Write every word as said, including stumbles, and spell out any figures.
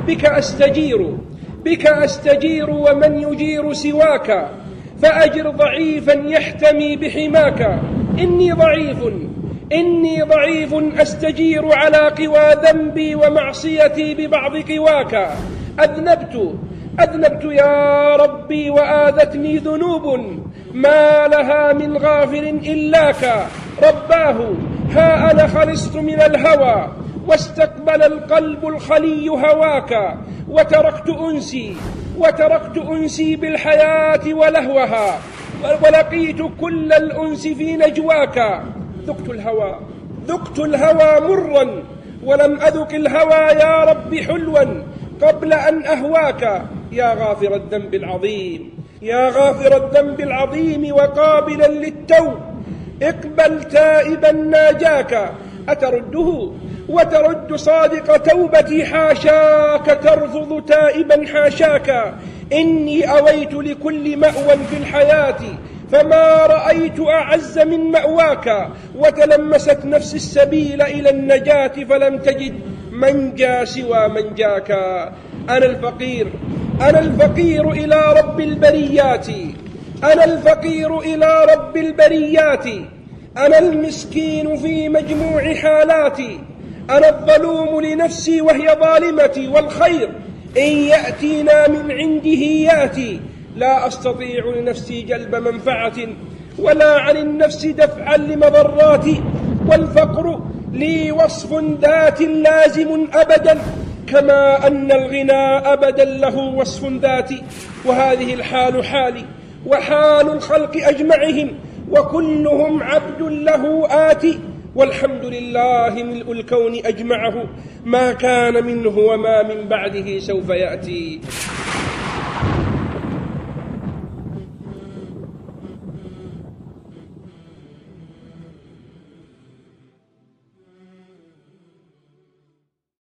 بك أستجير بك أستجير ومن يجير سواك، فأجر ضعيفا يحتمي بحماك. إني ضعيف إني ضعيف أستجير على قوى ذنبي ومعصيتي ببعض قواك. أذنبت أذنبت يا ربي وآذتني ذنوب ما لها من غافر إلاك. رباه ها أنا خلصت من الهوى واستقبل القلب الخلي هواك، وتركت أنسي وتركت أنسي بالحياة ولهوها، ولقيت كل الأنس في نجواك. ذقت الهوى ذقت الهوى مرا ولم أذق الهوى يا رب حلوا قبل أن أهواك. يا غافر الذنب العظيم يا غافر الذنب العظيم وقابلا للتوب، اقبل تائبا ناجاك. أترده وترد صادق توبتي، حاشاك ترفض تائبا حاشاك. إني أويت لكل مأوى في الحياة فما رأيت أعز من مأواك، وتلمست نفس السبيل إلى النجاة فلم تجد منجا سوى منجاك. أنا الفقير أنا الفقير إلى رب البريات أنا الفقير إلى رب البريات أنا المسكين في مجموع حالاتي. أنا الظلوم لنفسي وهي ظالمتي، والخير إن يأتينا من عنده يأتي. لا أستطيع لنفسي جلب منفعة ولا عن النفس دفعا لمضرات، والفقر لي وصف ذات لازم أبدا كما أن الغنى أبدا له وصف ذاتي. وهذه الحال حالي وحال الخلق أجمعهم، وكلهم عبد له آتي. والحمد لله ملء الكون أجمعه، ما كان منه وما من بعده سوف يأتي.